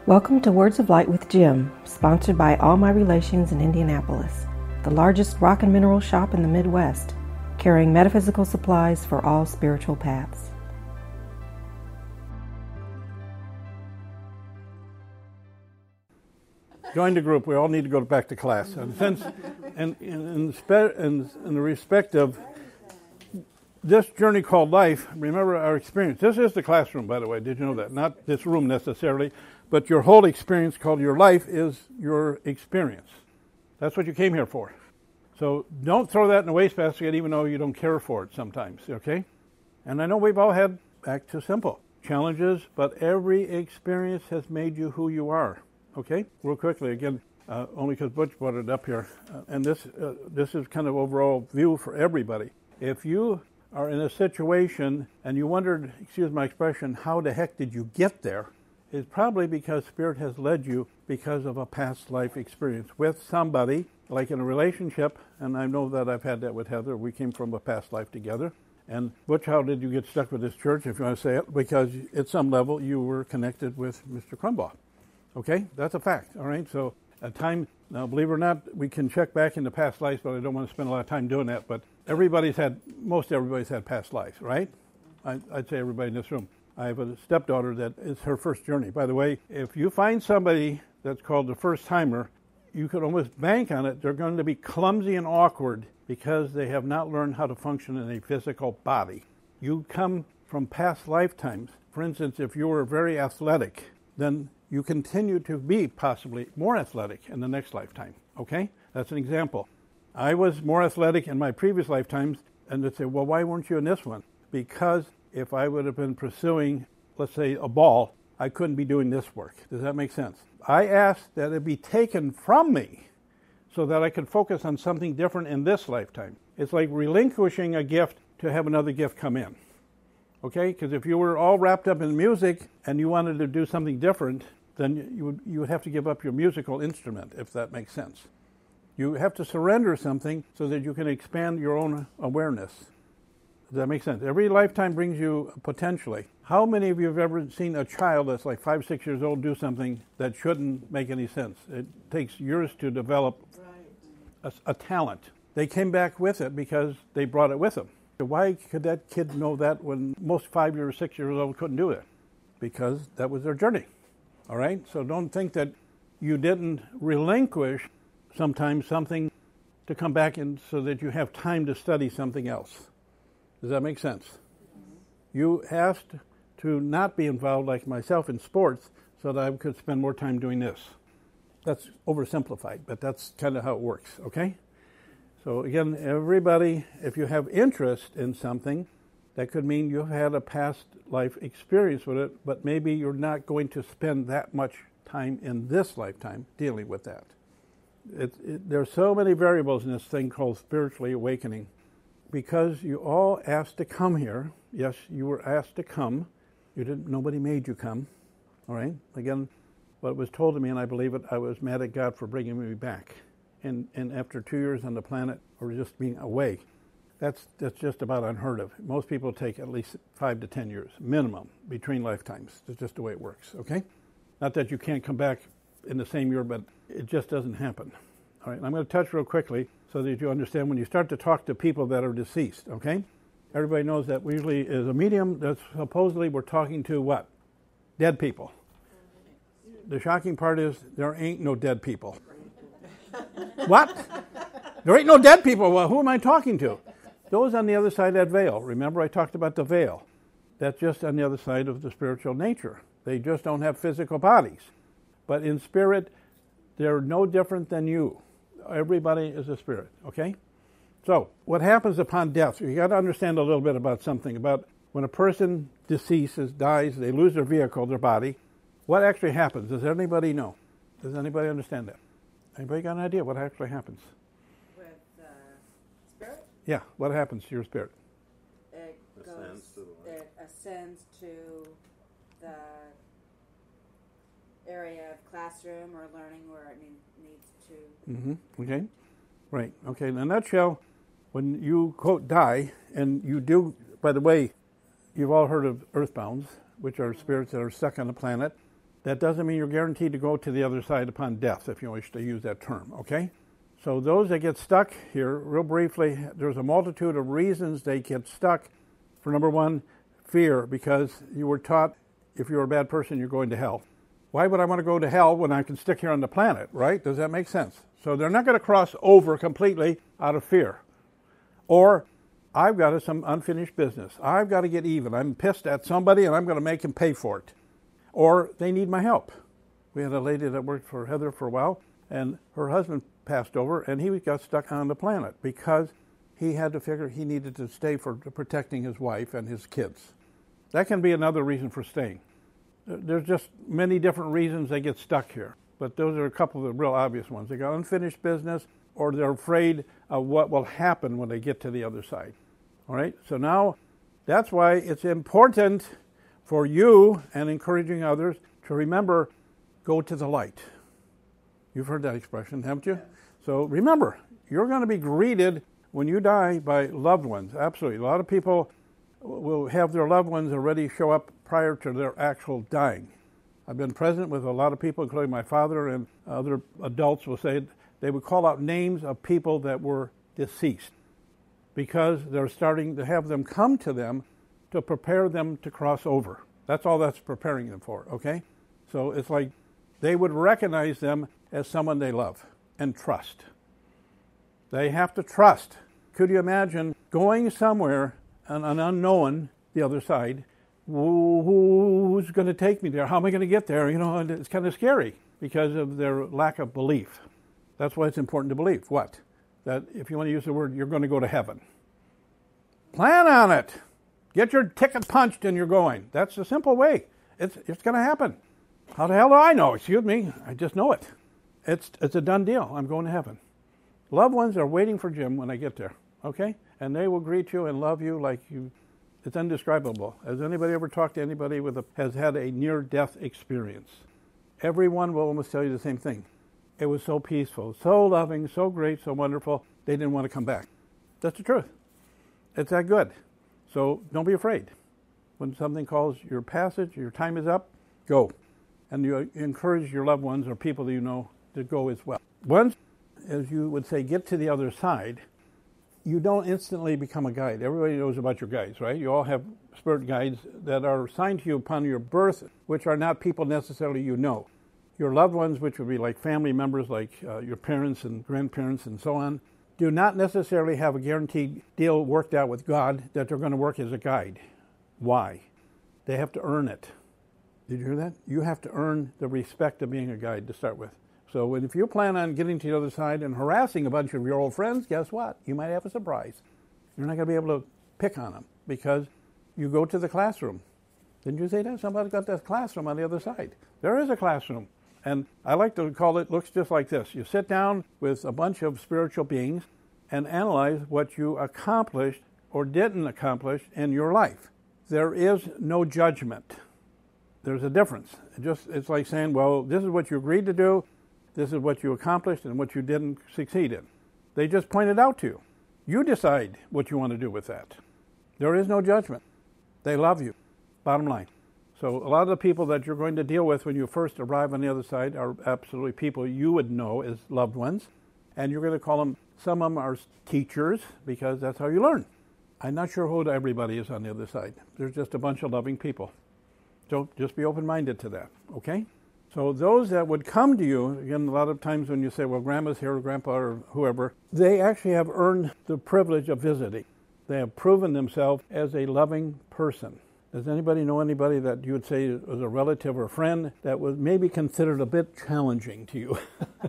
Welcome to Words of Light with Jim, sponsored by All My Relations in Indianapolis, the largest rock and mineral shop in the Midwest, carrying metaphysical supplies for all spiritual paths. Join the group. We all need to go back to class. And since, in the respect of this journey called life, remember our experience. This is the classroom, by the way. Did you know that? Not this room necessarily, but your whole experience called your life is your experience. That's what you came here for. So don't throw that in the wastebasket even though you don't care for it sometimes, okay? And I know we've all had, back to simple, challenges, but every experience has made you who you are, okay? Real quickly, again, only because Butch brought it up here, and this is kind of overall view for everybody. If you are in a situation and you wondered, excuse my expression, how the heck did you get there? It's probably because Spirit has led you because of a past life experience with somebody, like in a relationship, and I know that I've had that with Heather. We came from a past life together. And Butch, how did you get stuck with this church, if you want to say it? Because at some level you were connected with Mr. Crumbaugh. Okay? That's a fact, all right? So at time, now believe it or not, we can check back into past lives, but I don't want to spend a lot of time doing that. But most everybody's had past lives, right? I'd say everybody in this room. I have a stepdaughter that is her first journey. By the way, if you find somebody that's called the first timer, you could almost bank on it. They're going to be clumsy and awkward because they have not learned how to function in a physical body. You come from past lifetimes. For instance, if you were very athletic, then you continue to be possibly more athletic in the next lifetime, okay? That's an example. I was more athletic in my previous lifetimes, and they'd say, well, why weren't you in this one? Because if I would have been pursuing, let's say, a ball, I couldn't be doing this work. Does that make sense? I asked that it be taken from me so that I could focus on something different in this lifetime. It's like relinquishing a gift to have another gift come in. Okay? Because if you were all wrapped up in music and you wanted to do something different, then you would have to give up your musical instrument, if that makes sense. You have to surrender something so that you can expand your own awareness. Does that make sense? Every lifetime brings you potentially. How many of you have ever seen a child that's like 5, 6 years old do something that shouldn't make any sense? It takes years to develop a talent. They came back with it because they brought it with them. Why could that kid know that when most 5 or 6 years old couldn't do it? Because that was their journey. All right? So don't think that you didn't relinquish sometimes something to come back in so that you have time to study something else. Does that make sense? You asked to not be involved like myself in sports so that I could spend more time doing this. That's oversimplified, but that's kind of how it works, okay? So again, everybody, if you have interest in something, that could mean you've had a past life experience with it, but maybe you're not going to spend that much time in this lifetime dealing with that. There are so many variables in this thing called spiritually awakening. Because you all asked to come here. Yes, you were asked to come. Nobody made you come. All right? Again, what was told to me, and I believe it, I was mad at God for bringing me back. And after 2 years on the planet, or just being away, that's just about unheard of. Most people take at least 5 to 10 years, minimum, between lifetimes. It's just the way it works, okay? Not that you can't come back in the same year, but it just doesn't happen. All right, I'm going to touch real quickly so that you understand when you start to talk to people that are deceased, okay? Everybody knows that we usually is a medium that supposedly we're talking to what? Dead people. The shocking part is there ain't no dead people. What? There ain't no dead people. Well, who am I talking to? Those on the other side of that veil. Remember I talked about the veil. That's just on the other side of the spiritual nature. They just don't have physical bodies. But in spirit, they're no different than you. Everybody is a spirit, okay? So, what happens upon death? You got to understand a little bit about something, about when a person deceases, dies, they lose their vehicle, their body. What actually happens? Does anybody know? Does anybody understand that? Anybody got an idea what actually happens? With spirit? Yeah, what happens to your spirit? It ascends to the area of classroom or learning where it needs to. Mm-hmm. Okay. Right. Okay. In a nutshell, when you, quote, die, and you do, by the way, you've all heard of earthbounds, which are spirits that are stuck on the planet. That doesn't mean you're guaranteed to go to the other side upon death, if you wish to use that term, okay? So those that get stuck here, real briefly, there's a multitude of reasons they get stuck. For number one, fear, because you were taught if you're a bad person, you're going to hell. Why would I want to go to hell when I can stick here on the planet, right? Does that make sense? So they're not going to cross over completely out of fear. Or, I've got some unfinished business. I've got to get even. I'm pissed at somebody and I'm going to make him pay for it. Or they need my help. We had a lady that worked for Heather for a while, and her husband passed over, and he got stuck on the planet because he had to figure he needed to stay for protecting his wife and his kids. That can be another reason for staying. There's just many different reasons they get stuck here, but those are a couple of the real obvious ones. They got unfinished business, or they're afraid of what will happen when they get to the other side. All right, so now that's why it's important for you and encouraging others to remember, go to the light. You've heard that expression, haven't you? So remember, you're going to be greeted when you die by loved ones. Absolutely. A lot of people will have their loved ones already show up prior to their actual dying. I've been present with a lot of people, including my father and other adults will say they would call out names of people that were deceased because they're starting to have them come to them to prepare them to cross over. That's all that's preparing them for, okay? So it's like they would recognize them as someone they love and trust. They have to trust. Could you imagine going somewhere, an unknown, the other side, who's going to take me there? How am I going to get there? You know, and it's kind of scary because of their lack of belief. That's why it's important to believe. What? That if you want to use the word, you're going to go to heaven. Plan on it. Get your ticket punched and you're going. That's the simple way. It's going to happen. How the hell do I know? Excuse me. I just know it. It's a done deal. I'm going to heaven. Loved ones are waiting for Jim when I get there. Okay? And they will greet you and love you like you. It's indescribable. Has anybody ever talked to anybody has had a near-death experience? Everyone will almost tell you the same thing. It was so peaceful, so loving, so great, so wonderful, they didn't want to come back. That's the truth. It's that good. So don't be afraid. When something calls your passage, your time is up, go. And you encourage your loved ones or people that you know to go as well. Once, as you would say, get to the other side, you don't instantly become a guide. Everybody knows about your guides, right? You all have spirit guides that are assigned to you upon your birth, which are not people necessarily you know. Your loved ones, which would be like family members, like your parents and grandparents and so on, do not necessarily have a guaranteed deal worked out with God that they're going to work as a guide. Why? They have to earn it. Did you hear that? You have to earn the respect of being a guide to start with. So if you plan on getting to the other side and harassing a bunch of your old friends, guess what? You might have a surprise. You're not going to be able to pick on them because you go to the classroom. Didn't you say that? Somebody's got that classroom on the other side. There is a classroom. And I like to call it, looks just like this. You sit down with a bunch of spiritual beings and analyze what you accomplished or didn't accomplish in your life. There is no judgment. There's a difference. It's like saying, well, this is what you agreed to do, this is what you accomplished and what you didn't succeed in. They just point it out to you. You decide what you want to do with that. There is no judgment. They love you. Bottom line. So a lot of the people that you're going to deal with when you first arrive on the other side are absolutely people you would know as loved ones. And you're going to call them, some of them are teachers because that's how you learn. I'm not sure who everybody is on the other side. There's just a bunch of loving people. So just be open-minded to that, okay? So those that would come to you, again, a lot of times when you say, well, Grandma's here or Grandpa or whoever, they actually have earned the privilege of visiting. They have proven themselves as a loving person. Does anybody know anybody that you would say was a relative or friend that was maybe considered a bit challenging to you?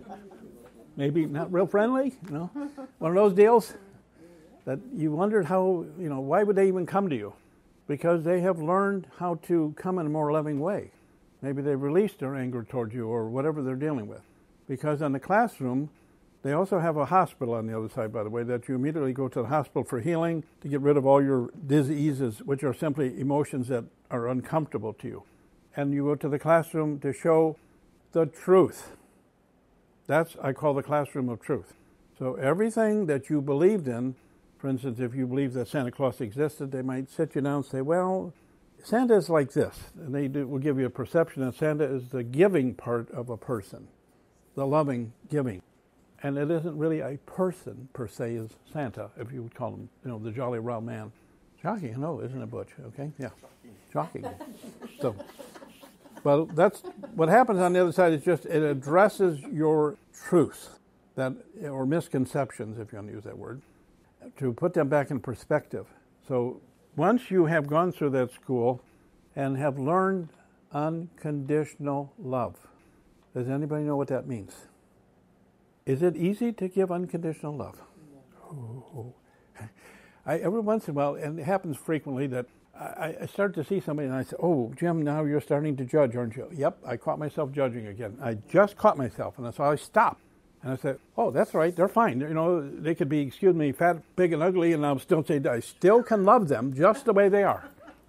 Maybe not real friendly, you know? One of those deals that you wondered how, why would they even come to you? Because they have learned how to come in a more loving way. Maybe they released their anger towards you or whatever they're dealing with. Because in the classroom, they also have a hospital on the other side, by the way, that you immediately go to the hospital for healing to get rid of all your diseases, which are simply emotions that are uncomfortable to you. And you go to the classroom to show the truth. That's, I call the classroom of truth. So everything that you believed in, for instance, if you believe that Santa Claus existed, they might sit you down and say, well, Santa is like this, and will give you a perception that Santa is the giving part of a person, the loving giving. And it isn't really a person per se is Santa, if you would call him, the jolly round man. Shocking, I know, isn't it, Butch? Okay, yeah, shocking. So, well, that's what happens on the other side is just it addresses your truth, or misconceptions, if you want to use that word, to put them back in perspective. So once you have gone through that school and have learned unconditional love, does anybody know what that means? Is it easy to give unconditional love? No. Every once in a while, and it happens frequently, that I start to see somebody and I say, "Oh, Jim, now you're starting to judge, aren't you?" Yep, I caught myself judging again. I just caught myself, and so I stopped. And I said, "Oh, that's right, they're fine. They could be, excuse me, fat, big, and ugly, and I'll still say I still can love them just the way they are.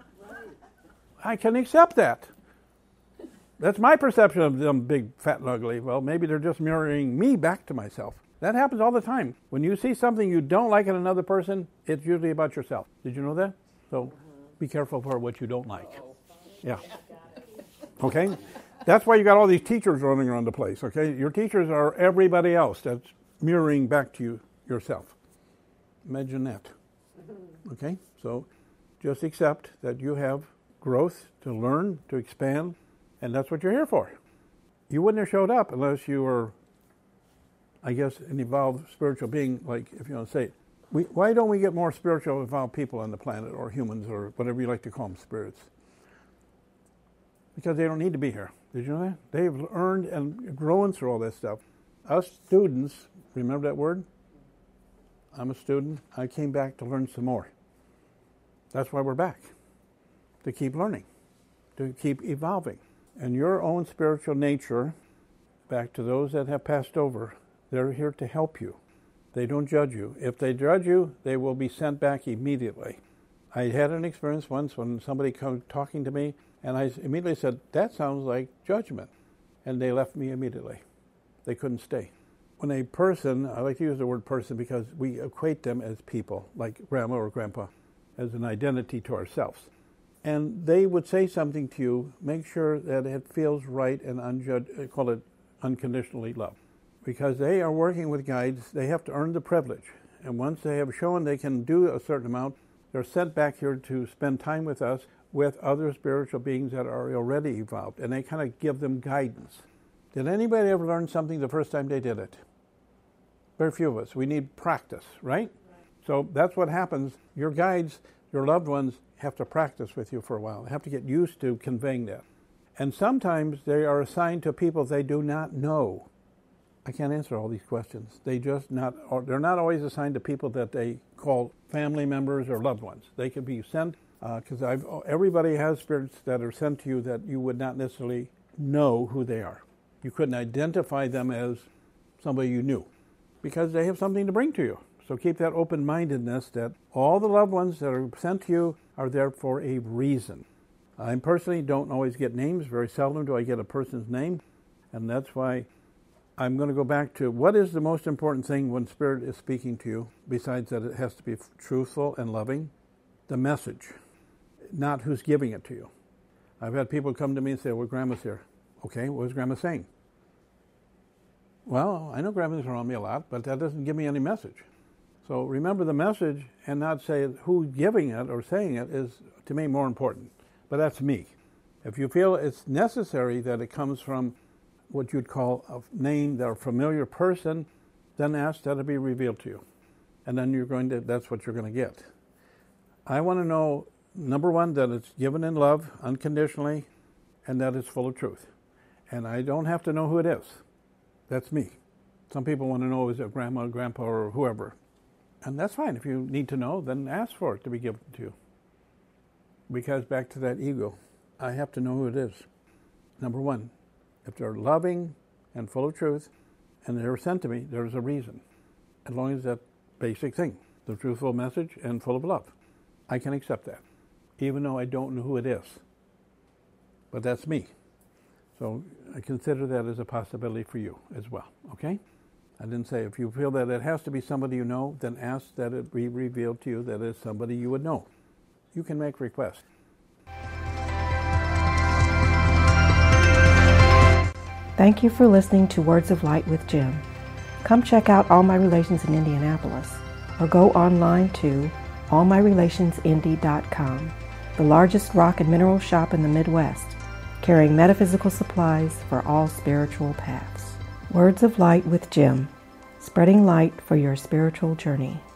I can accept that. That's my perception of them big, fat, and ugly. Well, maybe they're just mirroring me back to myself. That happens all the time. When you see something you don't like in another person, it's usually about yourself. Did you know that? So be careful for what you don't like. Yeah. Okay? That's why you got all these teachers running around the place, okay? Your teachers are everybody else that's mirroring back to you yourself. Imagine that. Okay? So just accept that you have growth to learn, to expand, and that's what you're here for. You wouldn't have showed up unless you were, I guess, an evolved spiritual being, like, if you want to say it. Why don't we get more spiritual evolved people on the planet, or humans, or whatever you like to call them, spirits? Because they don't need to be here. Did you know that? They've earned and grown through all this stuff. Us students, remember that word? I'm a student. I came back to learn some more. That's why we're back. To keep learning. To keep evolving. And your own spiritual nature, back to those that have passed over, they're here to help you. They don't judge you. If they judge you, they will be sent back immediately. I had an experience once when somebody came talking to me, and I immediately said, "That sounds like judgment." And they left me immediately. They couldn't stay. When a person, I like to use the word person because we equate them as people, like grandma or grandpa, as an identity to ourselves. And they would say something to you, make sure that it feels right and unjudged, call it unconditionally loved. Because they are working with guides, they have to earn the privilege. And once they have shown they can do a certain amount, they're sent back here to spend time with us, with other spiritual beings that are already evolved, and they kind of give them guidance. Did anybody ever learn something the first time they did it? Very few of us. We need practice, right? So that's what happens. Your guides, your loved ones, have to practice with you for a while. They have to get used to conveying that. And sometimes they are assigned to people they do not know. I can't answer all these questions. They're not always assigned to people that they call family members or loved ones. They could be sent, because everybody has spirits that are sent to you that you would not necessarily know who they are. You couldn't identify them as somebody you knew because they have something to bring to you. So keep that open-mindedness that all the loved ones that are sent to you are there for a reason. I personally don't always get names. Very seldom do I get a person's name. And that's why I'm going to go back to what is the most important thing when Spirit is speaking to you, besides that it has to be truthful and loving? The message, not who's giving it to you. I've had people come to me and say, "Well, Grandma's here." Okay, what was Grandma saying? Well, I know Grandma's around me a lot, but that doesn't give me any message. So remember the message and not say who's giving it or saying it is, to me, more important. But that's me. If you feel it's necessary that it comes from what you'd call a name, or a familiar person, then ask that it be revealed to you. And then that's what you're going to get. I want to know, number one, that it's given in love, unconditionally, and that it's full of truth. And I don't have to know who it is. That's me. Some people want to know, is it grandma, grandpa, or whoever? And that's fine. If you need to know, then ask for it to be given to you. Because back to that ego, I have to know who it is. Number one, if they're loving and full of truth, and they're sent to me, there's a reason. As long as that basic thing, the truthful message and full of love. I can accept that, even though I don't know who it is. But that's me. So I consider that as a possibility for you as well, okay? I didn't say if you feel that it has to be somebody you know, then ask that it be revealed to you that it's somebody you would know. You can make requests. Thank you for listening to Words of Light with Jim. Come check out All My Relations in Indianapolis, or go online to allmyrelationsindy.com, the largest rock and mineral shop in the Midwest, carrying metaphysical supplies for all spiritual paths. Words of Light with Jim, spreading light for your spiritual journey.